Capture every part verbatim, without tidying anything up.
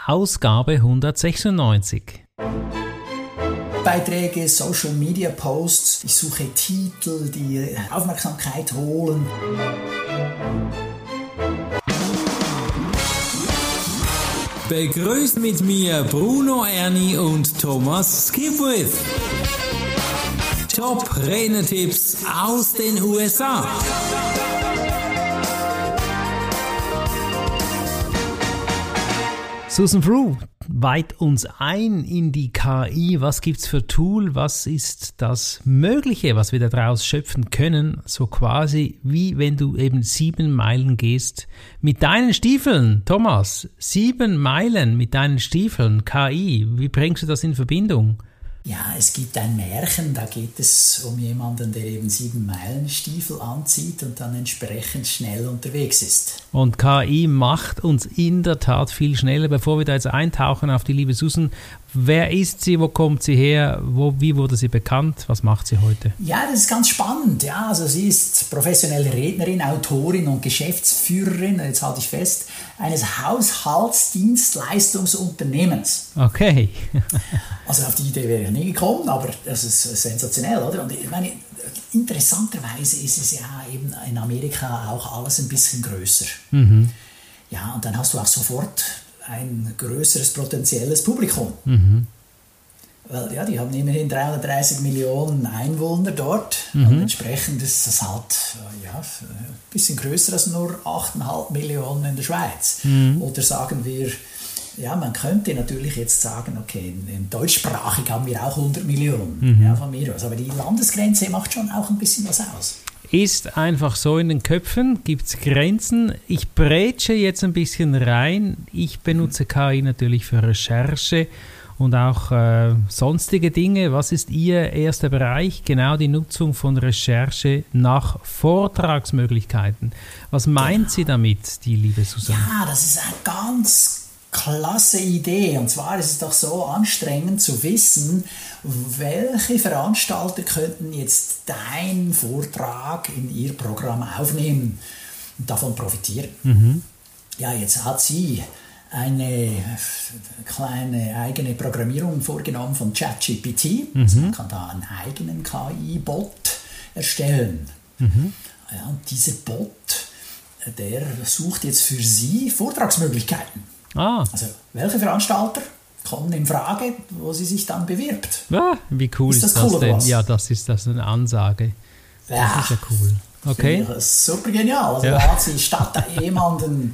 Ausgabe hundertsechsundneunzig. Beiträge, Social Media Posts, ich suche Titel, die Aufmerksamkeit holen. Begrüßt mit mir Bruno Erni und Thomas Skipwith. Top-Renner-Tipps aus den U S A. Susan Frew weiht uns ein in die K I. Was gibt's für Tool? Was ist das Mögliche, was wir daraus schöpfen können? So quasi wie wenn du eben sieben Meilen gehst mit deinen Stiefeln. Thomas, sieben Meilen mit deinen Stiefeln, K I. Wie bringst du das in Verbindung? Ja, es gibt ein Märchen, da geht es um jemanden, der eben sieben Meilenstiefel anzieht und dann entsprechend schnell unterwegs ist. Und K I macht uns in der Tat viel schneller. Bevor wir da jetzt eintauchen auf die liebe Susan, wer ist sie, wo kommt sie her, wo, wie wurde sie bekannt, was macht sie heute? Ja, das ist ganz spannend. Ja, also sie ist professionelle Rednerin, Autorin und Geschäftsführerin, jetzt halte ich fest, eines Haushaltsdienstleistungsunternehmens. Okay. Also auf die Idee wäre ich nie gekommen, aber das ist sensationell, oder? Und ich meine, interessanterweise ist es ja eben in Amerika auch alles ein bisschen größer. Mhm. Ja, und dann hast du auch sofort ein größeres potenzielles Publikum. Mhm. Weil ja, die haben immerhin dreihundertdreißig Millionen Einwohner dort. Mhm. Und entsprechend ist das halt ja, ein bisschen größer als nur acht Komma fünf Millionen in der Schweiz. Mhm. Oder sagen wir, ja, man könnte natürlich jetzt sagen, okay, in, in deutschsprachig haben wir auch hundert Millionen, mhm. ja, von mir aus. Aber die Landesgrenze macht schon auch ein bisschen was aus. Ist einfach so in den Köpfen, gibt es Grenzen. Ich brätsche jetzt ein bisschen rein. Ich benutze K I natürlich für Recherche und auch äh, sonstige Dinge. Was ist Ihr erster Bereich? Genau die Nutzung von Recherche nach Vortragsmöglichkeiten. Was meint genau. sie damit, die liebe Susanne? Ja, das ist eine ganz klasse Idee. Und zwar ist es doch so anstrengend zu wissen, welche Veranstalter könnten jetzt deinen Vortrag in ihr Programm aufnehmen und davon profitieren. Mhm. Ja, jetzt hat sie eine kleine eigene Programmierung vorgenommen von ChatGPT. Mhm. Also man kann da einen eigenen K I-Bot erstellen. Mhm. Ja, und dieser Bot, der sucht jetzt für sie Vortragsmöglichkeiten. Ah. Also, welche Veranstalter kommen in Frage, wo sie sich dann bewirbt? Ja, wie cool ist, ist das, das denn? Ja, das ist das eine Ansage. Das ja, ist ja cool. Okay. Super genial. Also, ja. Da hat sie statt jemanden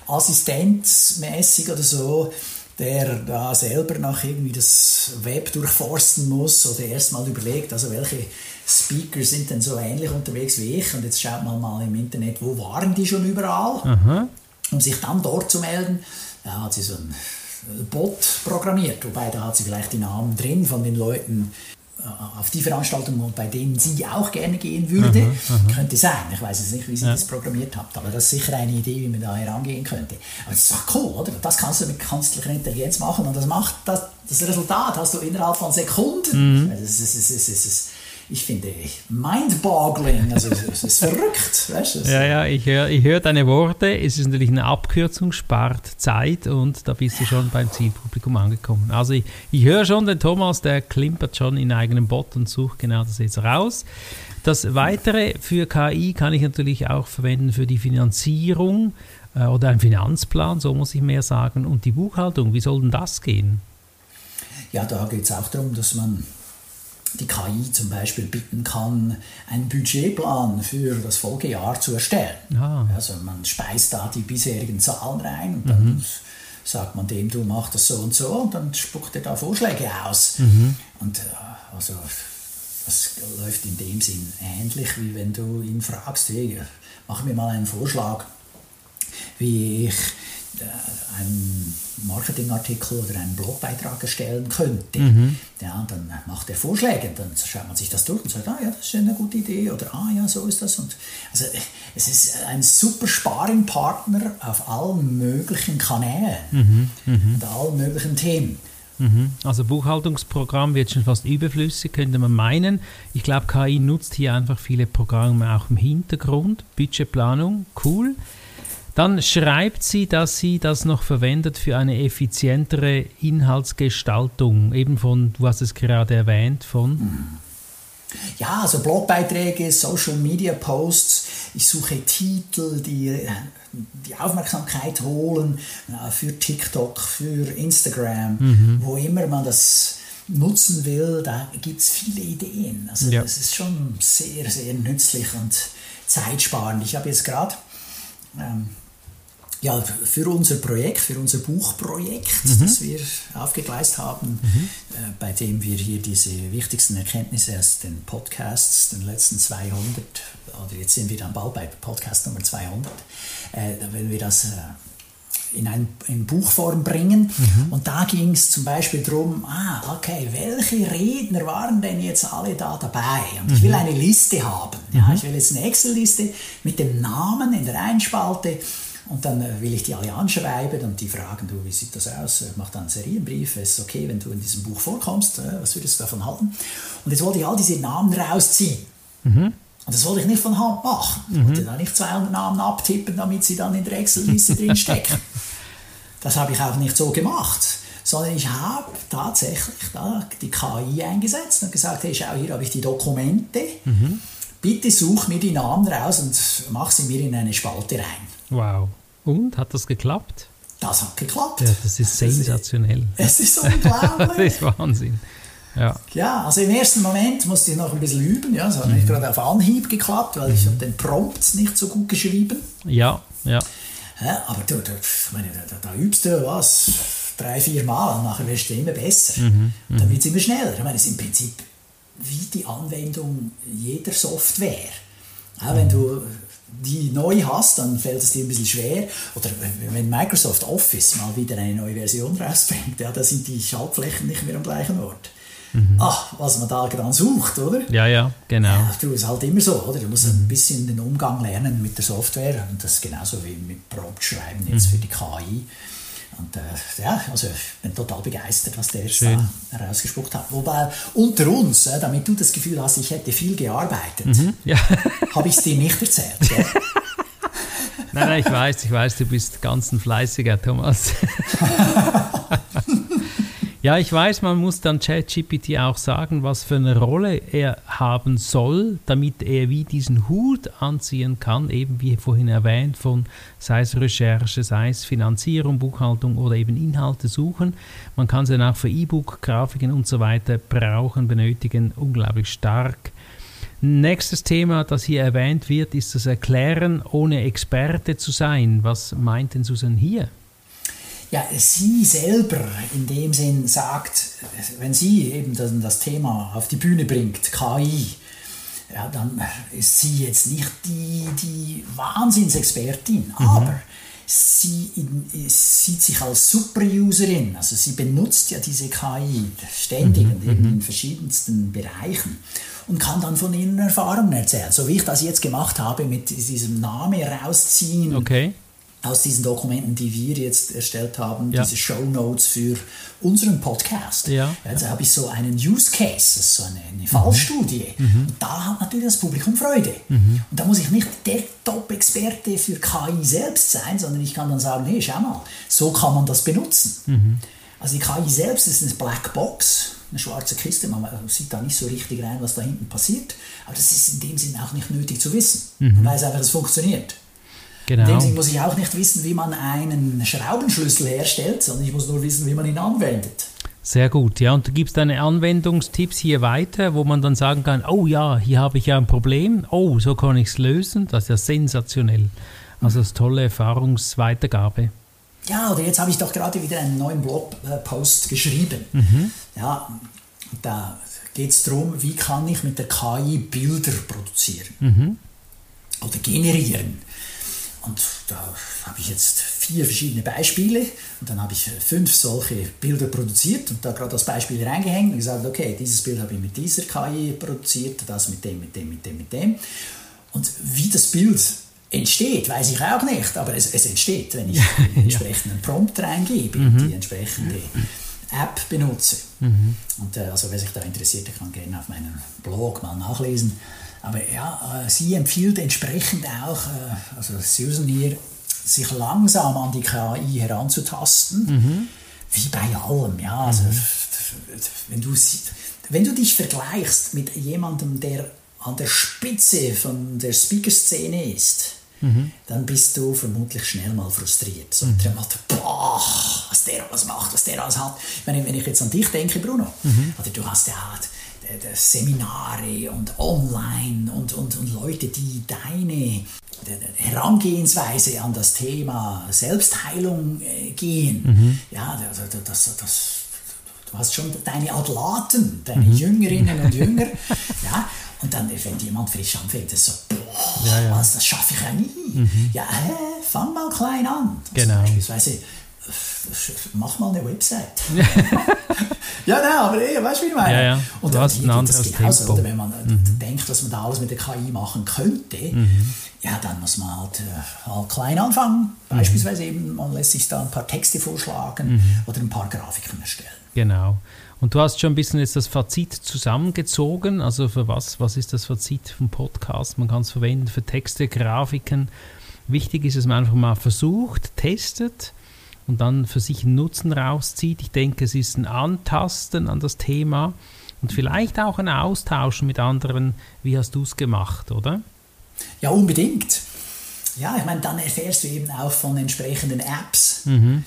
assistenzmäßig oder so, der da selber noch irgendwie das Web durchforsten muss oder erstmal überlegt, also welche Speaker sind denn so ähnlich unterwegs wie ich, und jetzt schaut man mal im Internet, wo waren die schon überall, aha. um sich dann dort zu melden. Da hat sie so ein Bot programmiert, wobei da hat sie vielleicht die Namen drin von den Leuten auf die Veranstaltungen, bei denen sie auch gerne gehen würde. Aha, aha. Könnte sein, ich weiß jetzt nicht, wie sie ja. das programmiert hat, aber das ist sicher eine Idee, wie man da herangehen könnte. Aber das ist doch cool, oder? Das kannst du mit künstlicher Intelligenz machen und das macht das, das Resultat hast du innerhalb von Sekunden. Mhm. Das ist, das ist, das ist, das ist, ich finde, mind-boggling, also es ist verrückt. Weißt du? Ja, ja, ich höre ich hör deine Worte. Es ist natürlich eine Abkürzung, spart Zeit und da bist du schon beim Zielpublikum angekommen. Also ich, ich höre schon den Thomas, der klimpert schon in eigenem Bot und sucht genau das jetzt raus. Das Weitere für K I kann ich natürlich auch verwenden für die Finanzierung äh, oder einen Finanzplan, so muss ich mehr sagen, und die Buchhaltung. Wie soll denn das gehen? Ja, da geht es auch darum, dass man die K I zum Beispiel bitten kann, einen Budgetplan für das Folgejahr zu erstellen. Ah. Also man speist da die bisherigen Zahlen rein und dann mhm. sagt man dem, du machst das so und so, und dann spuckt er da Vorschläge aus. Mhm. Und äh, also das läuft in dem Sinn ähnlich, wie wenn du ihn fragst, hey, mach mir mal einen Vorschlag, wie ich einen Marketingartikel oder einen Blogbeitrag erstellen könnte. Mhm. Ja, dann macht er Vorschläge, dann schaut man sich das durch und sagt, ah ja, das ist eine gute Idee, oder ah ja, so ist das. Und also es ist ein super Sparringpartner auf allen möglichen Kanälen mhm. Mhm. und allen möglichen Themen. Mhm. Also Buchhaltungsprogramm wird schon fast überflüssig, könnte man meinen. Ich glaube, K I nutzt hier einfach viele Programme auch im Hintergrund. Budgetplanung, cool. Dann schreibt sie, dass sie das noch verwendet für eine effizientere Inhaltsgestaltung, eben von, du hast es gerade erwähnt, von... Ja, also Blogbeiträge, Social Media Posts, ich suche Titel, die die Aufmerksamkeit holen, für TikTok, für Instagram, mhm. wo immer man das nutzen will, da gibt es viele Ideen. Also ja. Das ist schon sehr, sehr nützlich und zeitsparend. Ich habe jetzt gerade ähm, ja, für unser Projekt, für unser Buchprojekt, mhm. das wir aufgegleist haben, mhm. äh, bei dem wir hier diese wichtigsten Erkenntnisse aus den Podcasts, den letzten zweihundert, oder jetzt sind wir dann bald bei Podcast Nummer zweihundert, äh, wenn wir das äh, in, ein, in Buchform bringen. Mhm. Und da ging es zum Beispiel darum, ah, okay, welche Redner waren denn jetzt alle da dabei? Und mhm. ich will eine Liste haben. Ja, mhm. Ich will jetzt eine Excel-Liste mit dem Namen in der Einspalte. Und dann will ich die alle anschreiben und die fragen, du, wie sieht das aus? Ich mache dann einen Serienbrief, es ist okay, wenn du in diesem Buch vorkommst, was würdest du davon halten? Und jetzt wollte ich all diese Namen rausziehen. Mhm. Und das wollte ich nicht von Hand machen. Ich mhm. wollte da nicht zweihundert Namen abtippen, damit sie dann in der Excel-Liste drin stecken. Das habe ich auch nicht so gemacht, sondern ich habe tatsächlich da die K I eingesetzt und gesagt, hey, schau, hier habe ich die Dokumente, mhm. bitte such mir die Namen raus und mach sie mir in eine Spalte rein. Wow. Und, hat das geklappt? Das hat geklappt. Ja, das ist sensationell. Es ist unglaublich. Das ist Wahnsinn. Ja. ja, also im ersten Moment musste ich noch ein bisschen üben. Ja, es hat mhm. nicht gerade auf Anhieb geklappt, weil mhm. ich habe den Prompt nicht so gut geschrieben. Ja, ja. ja aber du, du, ich meine, da, da übst du was, drei, vier Mal und nachher wirst du immer besser. Mhm. Und dann wird es immer schneller. Ich meine, es ist im Prinzip wie die Anwendung jeder Software. Ja, wenn du die neu hast, dann fällt es dir ein bisschen schwer. Oder wenn Microsoft Office mal wieder eine neue Version rausbringt, ja, da sind die Schaltflächen nicht mehr am gleichen Ort. Mhm. Ach, was man da dann sucht, oder? Ja, ja, genau. Ja, du, ist halt immer so, oder? Du musst mhm. ein bisschen den Umgang lernen mit der Software und das ist genauso wie mit Prompt schreiben jetzt mhm. für die K I. Und äh, ja, also ich bin total begeistert, was der jetzt da herausgespuckt hat. Wobei unter uns, äh, damit du das Gefühl hast, ich hätte viel gearbeitet, mhm, ja. habe ich es dir nicht erzählt. Gell? Nein, nein, ich weiß, ich weiß, du bist ganz ein fleißiger, Thomas. Ja, ich weiß, man muss dann ChatGPT auch sagen, was für eine Rolle er haben soll, damit er wie diesen Hut anziehen kann, eben wie vorhin erwähnt, von sei es Recherche, sei es Finanzierung, Buchhaltung oder eben Inhalte suchen. Man kann sie dann auch für E-Book, Grafiken und so weiter brauchen, benötigen, unglaublich stark. Nächstes Thema, das hier erwähnt wird, ist das Erklären, ohne Experte zu sein. Was meint denn Susan hier? Ja, sie selber in dem Sinn sagt, wenn sie eben das Thema auf die Bühne bringt, K I, ja, dann ist sie jetzt nicht die, die Wahnsinnsexpertin, mhm. aber sie in, sieht sich als Super-Userin, also sie benutzt ja diese K I ständig mhm. und eben in verschiedensten Bereichen und kann dann von ihren Erfahrungen erzählen, so wie ich das jetzt gemacht habe mit diesem Namen rausziehen. Okay. Aus diesen Dokumenten, die wir jetzt erstellt haben, ja. diese Shownotes für unseren Podcast. Ja. Jetzt habe ich so einen Use Case, das ist so eine, eine Fallstudie. Mhm. Und da hat natürlich das Publikum Freude. Mhm. Und da muss ich nicht der Top-Experte für K I selbst sein, sondern ich kann dann sagen, hey, schau mal, so kann man das benutzen. Mhm. Also die K I selbst ist eine Blackbox, eine schwarze Kiste, man sieht da nicht so richtig rein, was da hinten passiert. Aber das ist in dem Sinn auch nicht nötig zu wissen. Mhm. Man weiß einfach, dass es funktioniert. Genau. In dem Sinne muss ich auch nicht wissen, wie man einen Schraubenschlüssel herstellt, sondern ich muss nur wissen, wie man ihn anwendet. Sehr gut, ja. Und du gibst deine Anwendungstipps hier weiter, wo man dann sagen kann, oh ja, hier habe ich ja ein Problem, oh, so kann ich es lösen. Das ist ja sensationell. Also das ist tolle Erfahrungsweitergabe. Ja, oder jetzt habe ich doch gerade wieder einen neuen Blogpost geschrieben. Mhm. Ja, da geht es darum, wie kann ich mit der K I Bilder produzieren mhm. oder generieren. Und da habe ich jetzt vier verschiedene Beispiele und dann habe ich fünf solche Bilder produziert und da gerade das Beispiel reingehängt und gesagt, okay, dieses Bild habe ich mit dieser K I produziert, das mit dem, mit dem, mit dem, mit dem. Und wie das Bild entsteht, weiß ich auch nicht, aber es, es entsteht, wenn ich den entsprechenden Prompt reingebe und mhm. die entsprechende App benutze. Mhm. Und äh, also wer sich da interessiert, der kann gerne auf meinem Blog mal nachlesen. Aber ja, äh, sie empfiehlt entsprechend auch, äh, also Susan hier, sich langsam an die K I heranzutasten, mhm. wie bei allem. Ja, also, mhm. wenn, du, wenn du dich vergleichst mit jemandem, der an der Spitze von der Speaker-Szene ist, mhm. dann bist du vermutlich schnell mal frustriert. So, mhm. der Motto, boah, was der alles macht, was der alles hat. Wenn ich, wenn ich jetzt an dich denke, Bruno, mhm. oder du hast ja Seminare und online und, und, und Leute, die deine Herangehensweise an das Thema Selbstheilung äh, gehen. Mhm. Ja, das, das, das, du hast schon deine Adlaten, deine mhm. Jüngerinnen und Jünger. Ja, und dann, wenn jemand frisch anfängt, ist so, boah, ja, ja. Was, das schaffe ich ja nie. Mhm. Ja, hä, fang mal klein an. Genau. Also beispielsweise, mach mal eine Website. Ja, nein, aber ey, weißt du, wie ich meine? Ja, ja. Und du hast ein anderes genauso, Tempo. Oder? Wenn man mhm. denkt, dass man da alles mit der K I machen könnte, mhm. ja, dann muss man halt, äh, halt klein anfangen. Mhm. Beispielsweise eben, man lässt sich da ein paar Texte vorschlagen mhm. oder ein paar Grafiken erstellen. Genau. Und du hast schon ein bisschen jetzt das Fazit zusammengezogen. Also für was? Was ist das Fazit vom Podcast? Man kann es verwenden für Texte, Grafiken. Wichtig ist, dass man einfach mal versucht, testet und dann für sich einen Nutzen rauszieht. Ich denke, es ist ein Antasten an das Thema und vielleicht auch ein Austausch mit anderen. Wie hast du es gemacht, oder? Ja, unbedingt. Ja, ich meine, dann erfährst du eben auch von entsprechenden Apps. Mhm.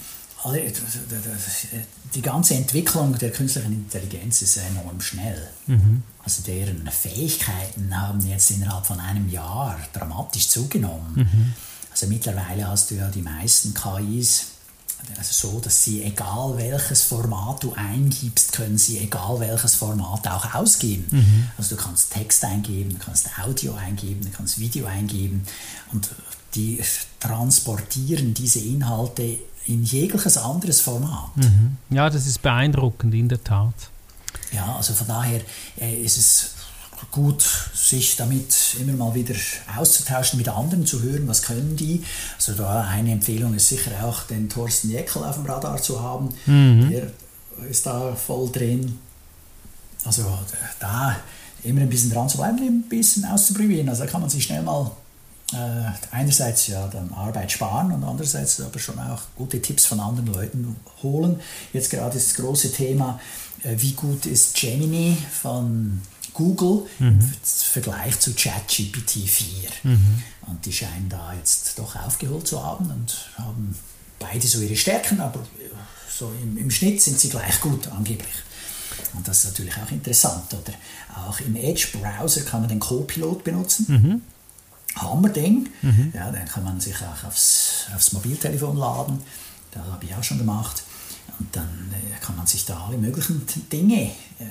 Die ganze Entwicklung der künstlichen Intelligenz ist enorm schnell. Mhm. Also deren Fähigkeiten haben jetzt innerhalb von einem Jahr dramatisch zugenommen. Mhm. Also mittlerweile hast du ja die meisten K Is also so, dass sie, egal welches Format du eingibst, können sie egal welches Format auch ausgeben. Mhm. Also du kannst Text eingeben, du kannst Audio eingeben, du kannst Video eingeben und die transportieren diese Inhalte in jegliches anderes Format. Mhm. Ja, das ist beeindruckend, in der Tat. Ja, also von daher äh, ist es gut, sich damit immer mal wieder auszutauschen, mit anderen zu hören, was können die. Also da eine Empfehlung ist sicher auch, den Thorsten Jeckel auf dem Radar zu haben. Mhm. Der ist da voll drin. Also da immer ein bisschen dran zu bleiben, ein bisschen auszuprobieren. Also da kann man sich schnell mal äh, einerseits ja dann Arbeit sparen und andererseits aber schon auch gute Tipps von anderen Leuten holen. Jetzt gerade ist das große Thema, äh, wie gut ist Gemini von Google mhm. im Vergleich zu ChatGPT vier. Mhm. Und die scheinen da jetzt doch aufgeholt zu haben und haben beide so ihre Stärken, aber so im, im Schnitt sind sie gleich gut angeblich. Und das ist natürlich auch interessant. Oder auch im Edge-Browser kann man den Copilot benutzen. Mhm. Hammerding. Mhm. Ja, den kann man sich auch aufs, aufs Mobiltelefon laden. Das habe ich auch schon gemacht. Und dann äh, kann man sich da alle möglichen Dinge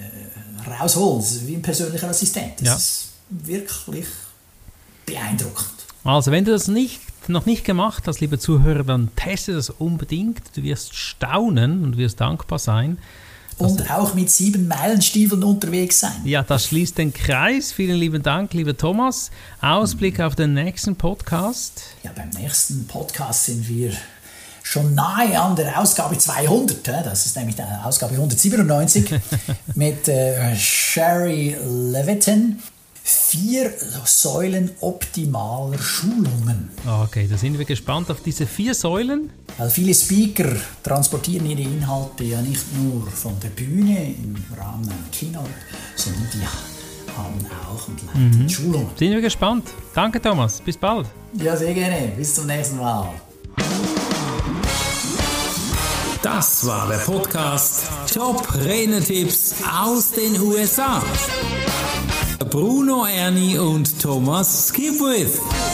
äh, rausholen. Das ist wie ein persönlicher Assistent. Das ja. ist wirklich beeindruckend. Also wenn du das nicht, noch nicht gemacht hast, liebe Zuhörer, dann teste das unbedingt. Du wirst staunen und wirst dankbar sein. Und auch mit sieben Meilenstiefeln unterwegs sein. Ja, das schließt den Kreis. Vielen lieben Dank, lieber Thomas. Ausblick mhm. auf den nächsten Podcast. Ja, beim nächsten Podcast sind wir schon nahe an der Ausgabe zweihundert. Das ist nämlich die Ausgabe hundertsiebenundneunzig mit äh, Sherry Levitin. Vier Säulen optimaler Schulungen. Okay, da sind wir gespannt auf diese vier Säulen. Weil viele Speaker transportieren ihre Inhalte ja nicht nur von der Bühne im Rahmen einer Keynote, sondern die haben auch und leiten mhm. Schulungen. Sind wir gespannt. Danke, Thomas. Bis bald. Ja, sehr gerne. Bis zum nächsten Mal. Das war der Podcast Top Renetipps aus den U S A. Bruno Erni und Thomas Skipwith.